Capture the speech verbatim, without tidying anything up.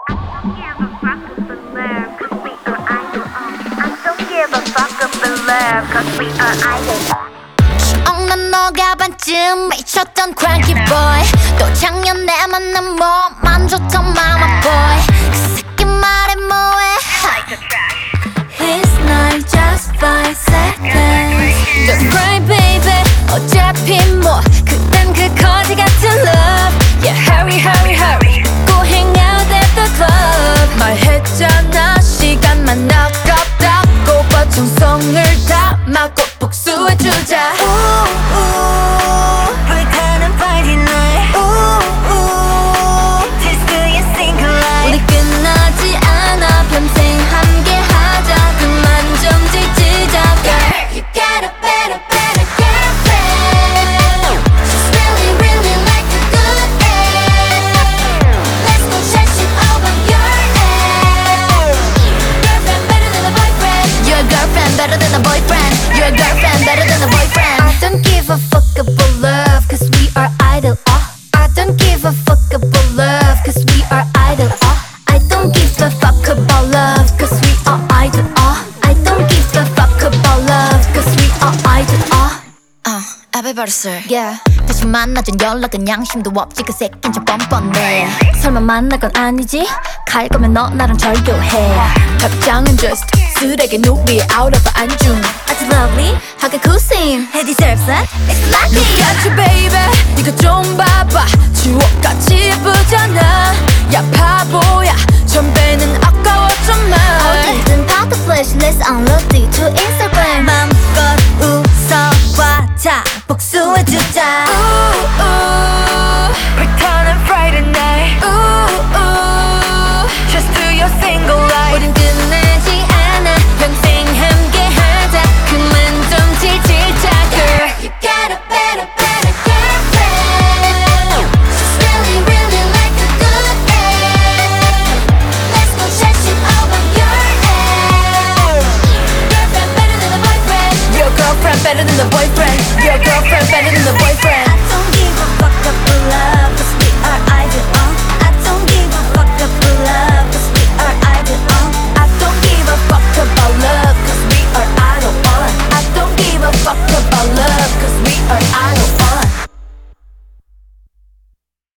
억난 너가 반쯤 미쳤던 cranky boy 또 작년에 만난 뭐만 좋던 mama boy 그 새끼 말해 뭐해 It's not just five seconds Just cry baby 어차피 뭐 그땐 그 거지 같은 love Yeah hurry hurry hurry Go hang out at the club 말했잖아 시간만 아깝다고 버청성을 담아고 복수해주자 Ooh, ooh. 불타는 party night ooh, ooh. 테스트의 single life 우리 끝나지 않아 평생 함께 하자 그만 좀 지치자 Girl you got a better better girlfriend She's really really like a good egg Let's go check shit over your ex Girlfriend better than a boyfriend Your girlfriend better than a boyfriend Your girlfriend better than a boyfriend I don't give a fuck about love cause we are idle oh. I don't give a fuck about love cause we are idle oh. I don't give a fuck about love cause we are idle oh. I don't give a fuck about love cause we are idle oh. 어, everybody's Yeah 다시 만나준 연락은 양심도 없지 그 새낀 좀 뻔뻔해 설마 만날 건 아니지? 갈 거면 너 나랑 절교해 답장은 just 쓰레기 누리 out of 안중 아주 lovely 하게 구심 He deserves it It's lucky Look at you baby 이거 좀 봐봐 추억같이 예쁘잖아 야 바보야 전배는 아까워 정말 어디든 파도 flashlight unload to Instagram 맘껏 웃어봐 다 복수해주자 Ooh, ooh. Return on Friday night Ooh, ooh. Just do your single life 우린 끝나지 않아 평생 함께 하자 그만 좀 지치자 Girl you got a better better girlfriend She's really really like a good egg Let's go check shit over your ex Girlfriend better than a boyfriend Your girlfriend better than the boyfriend Your girlfriend better than the boyfriend I don't give a fuck about love